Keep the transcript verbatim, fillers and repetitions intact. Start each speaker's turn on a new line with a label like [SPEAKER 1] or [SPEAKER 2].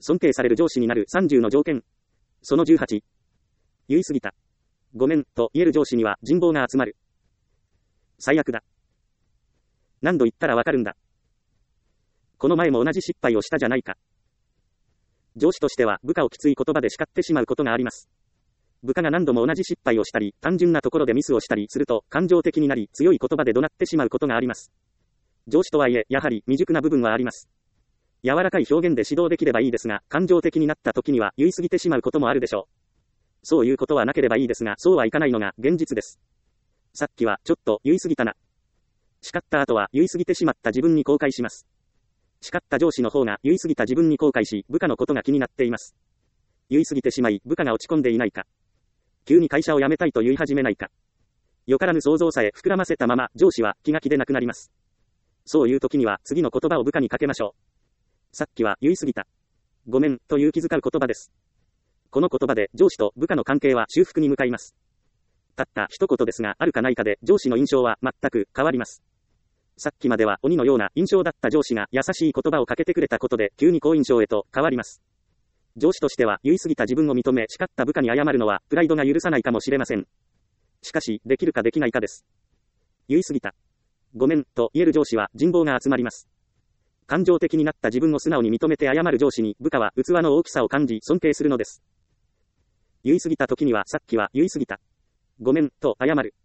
[SPEAKER 1] 尊敬される上司になるさんじゅうの条件。そのじゅうはち。言い過ぎた。ごめん、と言える上司には人望が集まる。最悪だ。何度言ったらわかるんだ。この前も同じ失敗をしたじゃないか。上司としては部下をきつい言葉で叱ってしまうことがあります。部下が何度も同じ失敗をしたり、単純なところでミスをしたりすると、感情的になり、強い言葉で怒鳴ってしまうことがあります。上司とはいえ、やはり未熟な部分はあります。柔らかい表現で指導できればいいですが、感情的になった時には言い過ぎてしまうこともあるでしょう。そういうことはなければいいですが、そうはいかないのが現実です。さっきはちょっと言い過ぎたな。叱った後は言い過ぎてしまった自分に後悔します。叱った上司の方が言い過ぎた自分に後悔し、部下のことが気になっています。言い過ぎてしまい、部下が落ち込んでいないか。急に会社を辞めたいと言い始めないか。よからぬ想像さえ膨らませたまま、上司は気が気でなくなります。そういう時には次の言葉を部下にかけましょう。さっきは言い過ぎた。ごめん、という気遣う言葉です。この言葉で上司と部下の関係は修復に向かいます。たった一言ですが、あるかないかで上司の印象は全く変わります。さっきまでは鬼のような印象だった上司が優しい言葉をかけてくれたことで急に好印象へと変わります。上司としては言い過ぎた自分を認め叱った部下に謝るのはプライドが許さないかもしれません。しかし、できるかできないかです。言い過ぎた。ごめん、と言える上司は人望が集まります。感情的になった自分を素直に認めて謝る上司に部下は器の大きさを感じ尊敬するのです。言い過ぎた時にはさっきは言い過ぎた。ごめん、と謝る。